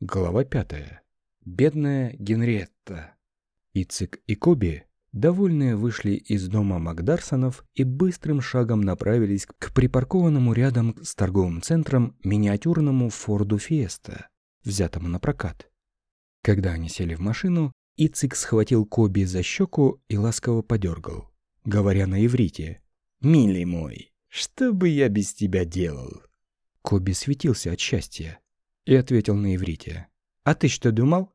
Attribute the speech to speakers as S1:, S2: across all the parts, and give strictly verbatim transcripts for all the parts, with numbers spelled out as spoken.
S1: Глава пятая. Бедная Генриетта. Ицик и Коби, довольные, вышли из дома Макдарсонов и быстрым шагом направились к припаркованному рядом с торговым центром миниатюрному Форду Фиеста, взятому на прокат. Когда они сели в машину, Ицик схватил Коби за щеку и ласково подергал, говоря на иврите: «Милый мой, что бы я без тебя делал?» Коби светился от счастья и ответил на иврите: «А ты что думал?»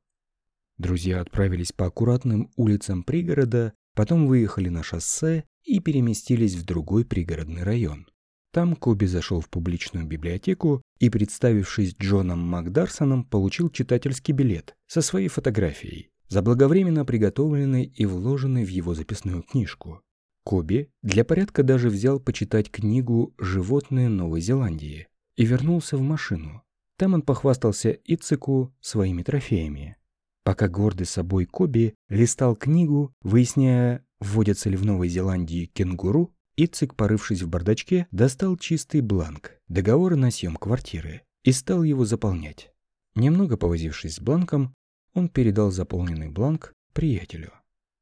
S1: Друзья отправились по аккуратным улицам пригорода, потом выехали на шоссе и переместились в другой пригородный район. Там Коби зашел в публичную библиотеку и, представившись Джоном Макдарсоном, получил читательский билет со своей фотографией, заблаговременно приготовленной и вложенной в его записную книжку. Коби для порядка даже взял почитать книгу «Животные Новой Зеландии» и вернулся в машину. Там он похвастался Ицику своими трофеями. Пока гордый собой Коби листал книгу, выясняя, водятся ли в Новой Зеландии кенгуру, Ицик, порывшись в бардачке, достал чистый бланк договора на съем квартиры и стал его заполнять. Немного повозившись с бланком, он передал заполненный бланк приятелю.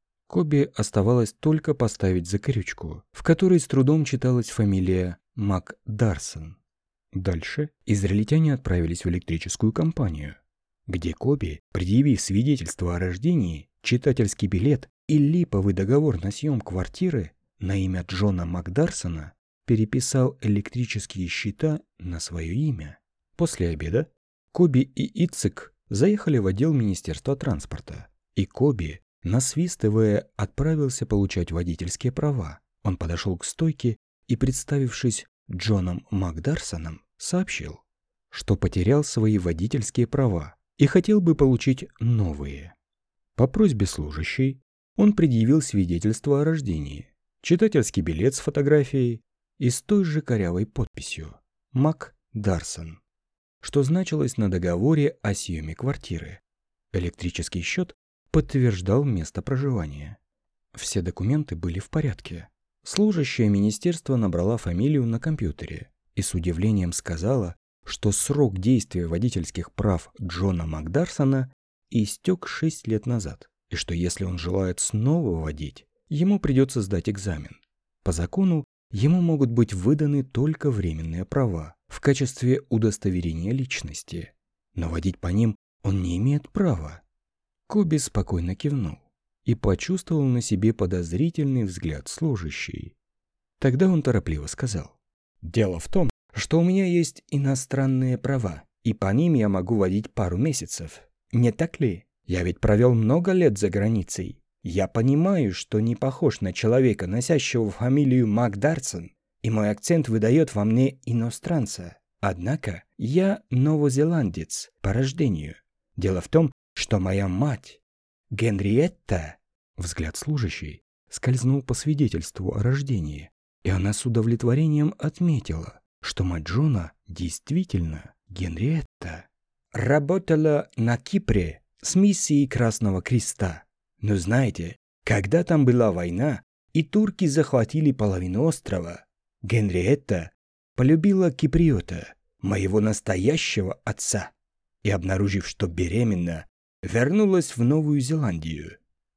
S1: Коби оставалось только поставить закорючку, в которой с трудом читалась фамилия Макдарсон. Дальше израильтяне отправились в электрическую компанию, где Коби, предъявив свидетельство о рождении, читательский билет и липовый договор на съем квартиры на имя Джона Макдарсона, переписал электрические счета на свое имя. После обеда Коби и Ицик заехали в отдел Министерства транспорта, и Коби, насвистывая, отправился получать водительские права. Он подошел к стойке и, представившись Джоном Макдарсоном, сообщил, что потерял свои водительские права и хотел бы получить новые. По просьбе служащей он предъявил свидетельство о рождении, читательский билет с фотографией и с той же корявой подписью «Макдарсон», что значилось на договоре о съеме квартиры. Электрический счет подтверждал место проживания. Все документы были в порядке. Служащая министерства набрала фамилию на компьютере и с удивлением сказала, что срок действия водительских прав Джона Макдарсона истек шесть лет назад, и что если он желает снова водить, ему придется сдать экзамен. По закону ему могут быть выданы только временные права в качестве удостоверения личности, но водить по ним он не имеет права. Коби спокойно кивнул и почувствовал на себе подозрительный взгляд служащей. Тогда он торопливо сказал: «Дело в том, что у меня есть иностранные права, и по ним я могу водить пару месяцев. Не так ли? Я ведь провел много лет за границей. Я понимаю, что не похож на человека, носящего фамилию Макдарсон, и мой акцент выдает во мне иностранца. Однако я новозеландец по рождению. Дело в том, что моя мать, Генриетта...» Взгляд служащей скользнул по свидетельству о рождении, и она с удовлетворением отметила, что мать Джона действительно Генриетта. «Работала на Кипре с миссией Красного Креста. Но знаете, когда там была война, и турки захватили половину острова, Генриетта полюбила киприота, моего настоящего отца, и, обнаружив, что беременна, вернулась в Новую Зеландию.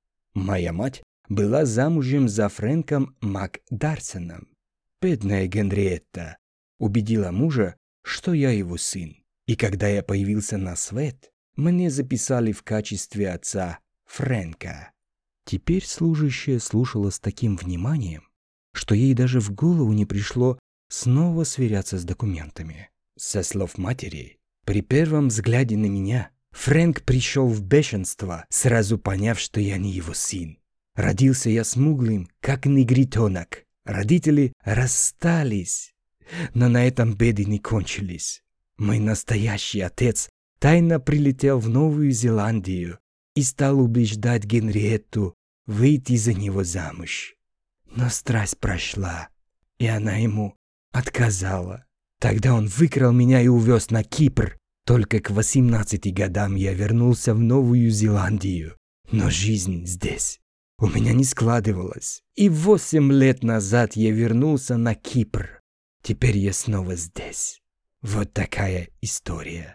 S1: Моя мать была замужем за Фрэнком Макдарсоном. Бедная Генриетта убедила мужа, что я его сын. И когда я появился на свет, мне записали в качестве отца Фрэнка». Теперь служащая слушала с таким вниманием, что ей даже в голову не пришло снова сверяться с документами. Со слов матери, при первом взгляде на меня Фрэнк пришел в бешенство, сразу поняв, что я не его сын. Родился я смуглым, как негритенок. Родители расстались, но на этом беды не кончились. Мой настоящий отец тайно прилетел в Новую Зеландию и стал убеждать Генриетту выйти за него замуж. Но страсть прошла, и она ему отказала. Тогда он выкрал меня и увез на Кипр. Только к восемнадцати годам я вернулся в Новую Зеландию. Но жизнь здесь у меня не складывалась. И восемь лет назад я вернулся на Кипр. Теперь я снова здесь. Вот такая история.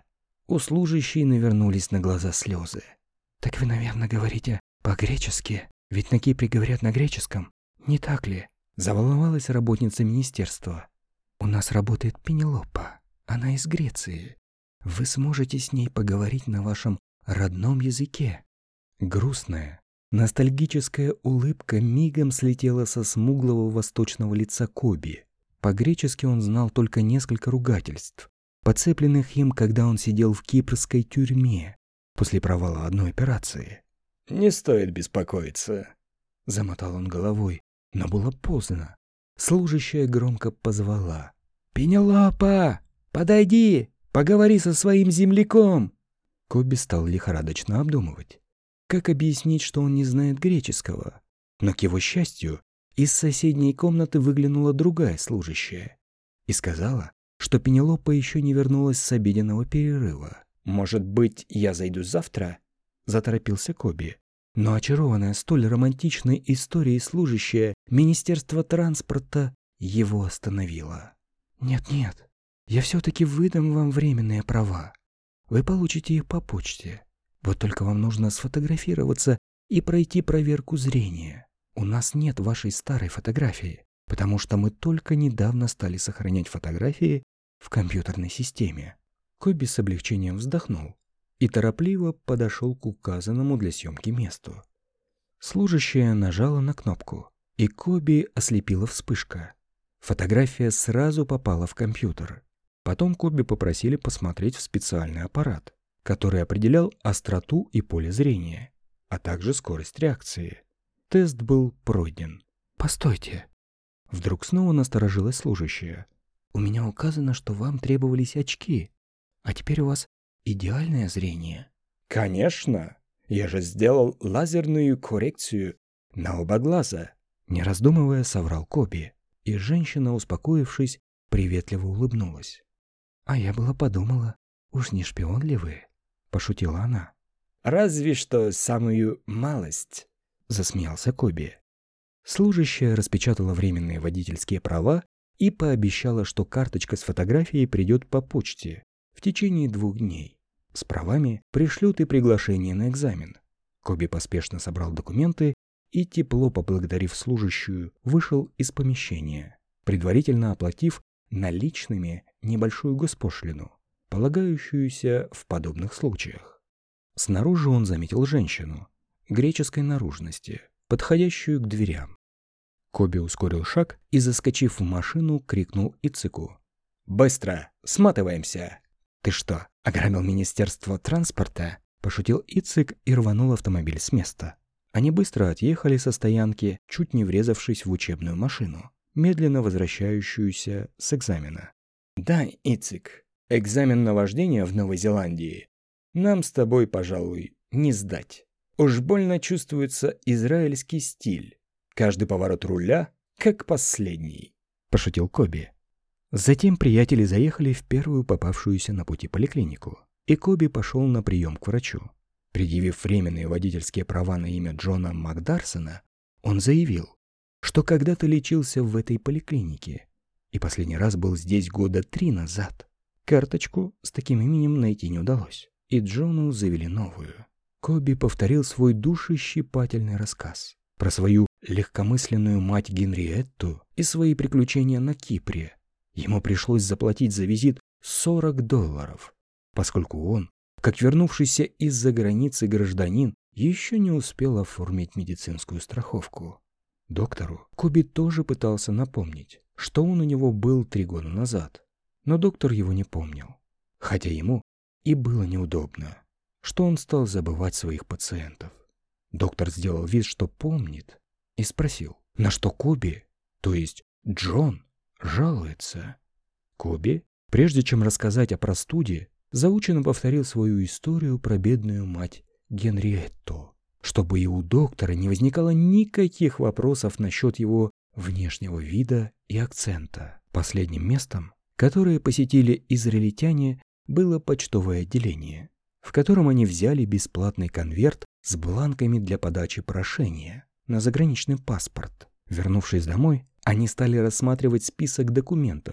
S1: У служащей навернулись на глаза слезы. «Так вы, наверное, говорите по-гречески? Ведь на Кипре говорят на греческом, не так ли?» Заволновалась работница министерства. «У нас работает Пенелопа. Она из Греции. Вы сможете с ней поговорить на вашем родном языке». Грустная, ностальгическая улыбка мигом слетела со смуглого восточного лица Коби. По-гречески он знал только несколько ругательств, подцепленных им, когда он сидел в кипрской тюрьме после провала одной операции. «Не стоит беспокоиться», — замотал он головой, но было поздно. Служащая громко позвала. «Пенелопа, подойди, поговори со своим земляком!» Коби стал лихорадочно обдумывать, как объяснить, что он не знает греческого. Но, к его счастью, из соседней комнаты выглянула другая служащая и сказала, что Пенелопа еще не вернулась с обеденного перерыва. «Может быть, я зайду завтра?» – заторопился Коби. Но очарованная столь романтичной историей служащая Министерства транспорта его остановила. «Нет-нет, я все-таки выдам вам временные права. Вы получите их по почте. Вот только вам нужно сфотографироваться и пройти проверку зрения. У нас нет вашей старой фотографии, потому что мы только недавно стали сохранять фотографии в компьютерной системе». Коби с облегчением вздохнул и торопливо подошел к указанному для съемки месту. Служащая нажала на кнопку, и Коби ослепила вспышка. Фотография сразу попала в компьютер. Потом Коби попросили посмотреть в специальный аппарат, который определял остроту и поле зрения, а также скорость реакции. Тест был пройден. «Постойте!» Вдруг снова насторожилась служащая. «У меня указано, что вам требовались очки, а теперь у вас идеальное зрение». «Конечно! Я же сделал лазерную коррекцию на оба глаза!» Не раздумывая, соврал Коби, и женщина, успокоившись, приветливо улыбнулась. «А я была подумала, уж не шпион ли вы?» – пошутила она. «Разве что самую малость», – засмеялся Коби. Служащая распечатала временные водительские права и пообещала, что карточка с фотографией придет по почте в течение двух дней. С правами пришлют и приглашение на экзамен. Коби поспешно собрал документы и, тепло поблагодарив служащую, вышел из помещения, предварительно оплатив наличными небольшую госпошлину, полагающуюся в подобных случаях. Снаружи он заметил женщину греческой наружности, подходящую к дверям. Коби ускорил шаг и, заскочив в машину, крикнул Ицыку: «Быстро! Сматываемся!» «Ты что, ограбил Министерство транспорта?» – пошутил Ицык и рванул автомобиль с места. Они быстро отъехали со стоянки, чуть не врезавшись в учебную машину, медленно возвращающуюся с экзамена. «Да, Ицык, экзамен на вождение в Новой Зеландии нам с тобой, пожалуй, не сдать. Уж больно чувствуется израильский стиль. Каждый поворот руля как последний», – пошутил Коби. Затем приятели заехали в первую попавшуюся на пути поликлинику, и Коби пошел на прием к врачу. Предъявив временные водительские права на имя Джона Макдарсона, он заявил, что когда-то лечился в этой поликлинике и последний раз был здесь года три назад. Карточку с таким именем найти не удалось, и Джону завели новую. Коби повторил свой душещипательный рассказ про свою легкомысленную мать Генриетту и свои приключения на Кипре. Ему пришлось заплатить за визит сорок долларов, поскольку он, как вернувшийся из-за границы гражданин, еще не успел оформить медицинскую страховку. Доктору Коби тоже пытался напомнить, что он у него был три года назад, но доктор его не помнил, хотя ему и было неудобно, что он стал забывать своих пациентов. Доктор сделал вид, что помнит, и спросил, на что Коби, то есть Джон, жалуется. Коби, прежде чем рассказать о простуде, заученно повторил свою историю про бедную мать Генриетту, чтобы и у доктора не возникало никаких вопросов насчет его внешнего вида и акцента. Последним местом, которое посетили израильтяне, было почтовое отделение, в котором они взяли бесплатный конверт с бланками для подачи прошения на заграничный паспорт. Вернувшись домой, они стали рассматривать список документов,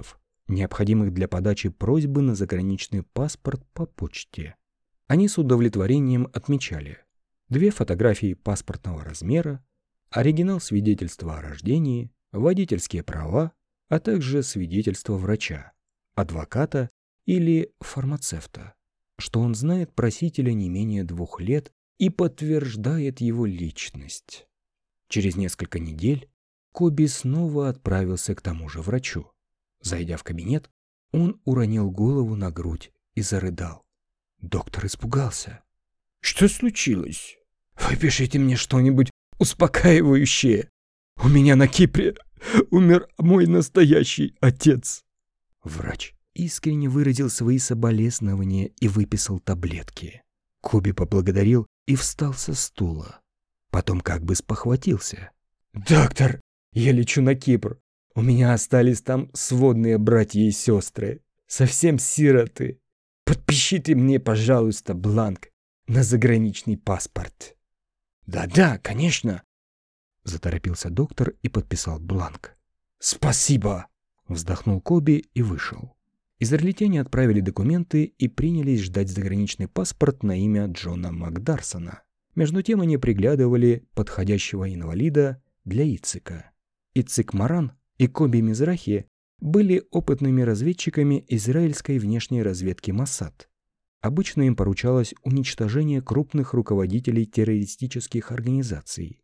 S1: необходимых для подачи просьбы на заграничный паспорт по почте. Они с удовлетворением отмечали две фотографии паспортного размера, оригинал свидетельства о рождении, водительские права, а также свидетельство врача, адвоката или фармацевта, что он знает просителя не менее двух лет и подтверждает его личность. Через несколько недель Коби снова отправился к тому же врачу. Зайдя в кабинет, он уронил голову на грудь и зарыдал. Доктор испугался. «Что случилось? Выпишите мне что-нибудь успокаивающее. У меня на Кипре умер мой настоящий отец». Врач искренне выразил свои соболезнования и выписал таблетки. Коби поблагодарил и встал со стула. Потом как бы спохватился. «Доктор, я лечу на Кипр. У меня остались там сводные братья и сестры. Совсем сироты. Подпишите мне, пожалуйста, бланк на заграничный паспорт». «Да-да, конечно», — заторопился доктор и подписал бланк. «Спасибо», — вздохнул Коби и вышел. Израильтяне отправили документы и принялись ждать заграничный паспорт на имя Джона Макдарсона. Между тем они приглядывали подходящего инвалида для Ицика. Ицик Маран и Коби Мизрахи были опытными разведчиками израильской внешней разведки Моссад. Обычно им поручалось уничтожение крупных руководителей террористических организаций.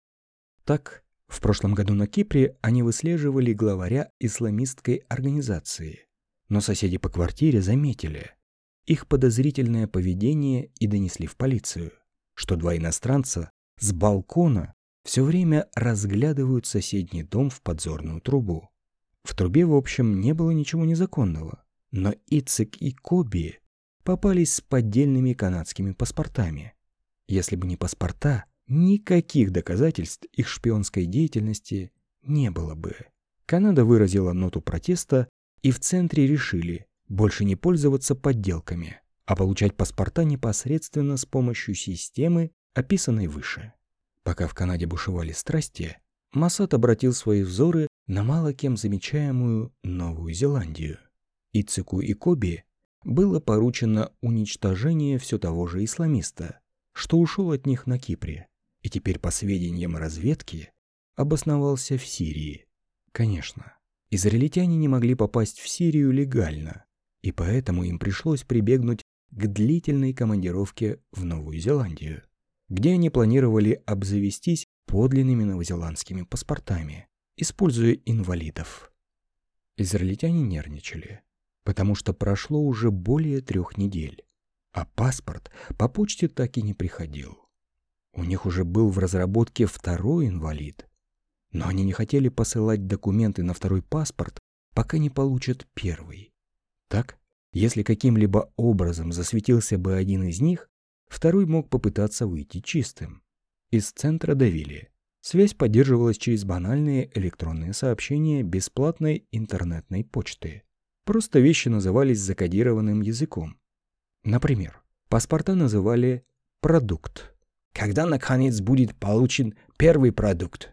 S1: Так, в прошлом году на Кипре они выслеживали главаря исламистской организации. Но соседи по квартире заметили их подозрительное поведение и донесли в полицию, что два иностранца с балкона все время разглядывают соседний дом в подзорную трубу. В трубе, в общем, не было ничего незаконного, но Ицик и Коби попались с поддельными канадскими паспортами. Если бы не паспорта, никаких доказательств их шпионской деятельности не было бы. Канада выразила ноту протеста, и в центре решили больше не пользоваться подделками, а получать паспорта непосредственно с помощью системы, описанной выше. Пока в Канаде бушевали страсти, Моссад обратил свои взоры на мало кем замечаемую Новую Зеландию. Ицику и Коби было поручено уничтожение все того же исламиста, что ушел от них на Кипре, и теперь, по сведениям разведки, обосновался в Сирии. Конечно, израильтяне не могли попасть в Сирию легально, и поэтому им пришлось прибегнуть к длительной командировке в Новую Зеландию, где они планировали обзавестись подлинными новозеландскими паспортами, используя инвалидов. Израильтяне нервничали, потому что прошло уже более трех недель, а паспорт по почте так и не приходил. У них уже был в разработке второй инвалид, но они не хотели посылать документы на второй паспорт, пока не получат первый. Так, если каким-либо образом засветился бы один из них, второй мог попытаться выйти чистым. Из центра давили. Связь поддерживалась через банальные электронные сообщения бесплатной интернетной почты. Просто вещи назывались закодированным языком. Например, паспорта называли «продукт». «Когда, наконец, будет получен первый продукт?»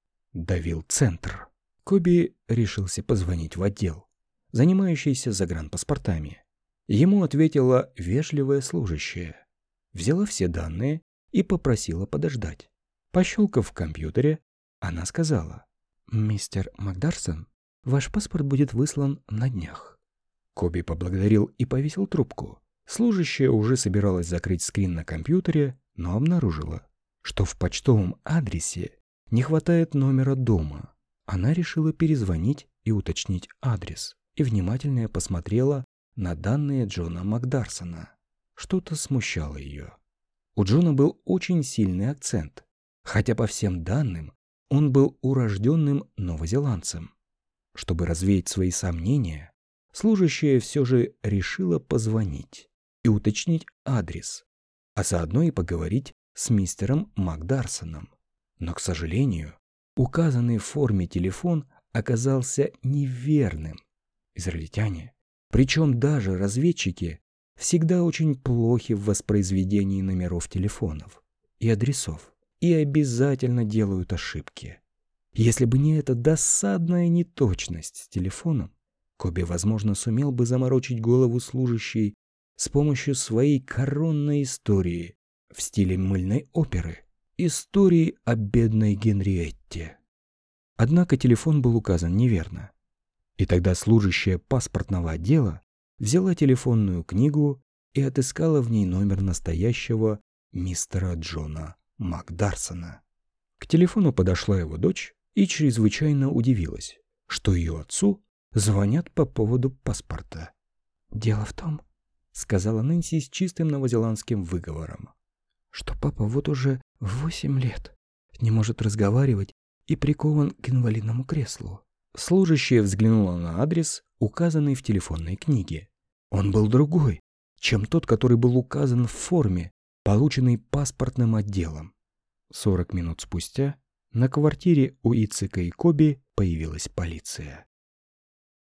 S1: Давил центр. Коби решился позвонить в отдел, занимающийся загранпаспортами. Ему ответила вежливая служащая. Взяла все данные и попросила подождать. Пощелкав в компьютере, она сказала: «Мистер Макдарсон, ваш паспорт будет выслан на днях». Коби поблагодарил и повесил трубку. Служащая уже собиралась закрыть скрин на компьютере, но обнаружила, что в почтовом адресе не хватает номера дома. Она решила перезвонить и уточнить адрес, и внимательно посмотрела на данные Джона Макдарсона. Что-то смущало ее. У Джона был очень сильный акцент, хотя по всем данным он был урожденным новозеландцем. Чтобы развеять свои сомнения, служащая все же решила позвонить и уточнить адрес, а заодно и поговорить с мистером Макдарсоном. Но, к сожалению, указанный в форме телефон оказался неверным. Израильтяне, причем даже разведчики, всегда очень плохи в воспроизведении номеров телефонов и адресов и обязательно делают ошибки. Если бы не эта досадная неточность с телефоном, Коби, возможно, сумел бы заморочить голову служащей с помощью своей коронной истории в стиле мыльной оперы, истории о бедной Генриетте. Однако телефон был указан неверно. И тогда служащая паспортного отдела взяла телефонную книгу и отыскала в ней номер настоящего мистера Джона Макдарсона. К телефону подошла его дочь и чрезвычайно удивилась, что ее отцу звонят по поводу паспорта. «Дело в том, — сказала Нэнси с чистым новозеландским выговором, — что папа вот уже восемь лет не может разговаривать и прикован к инвалидному креслу». Служащая взглянула на адрес, указанный в телефонной книге. Он был другой, чем тот, который был указан в форме, полученной паспортным отделом. Сорок минут спустя на квартире у Ицика и Коби появилась полиция.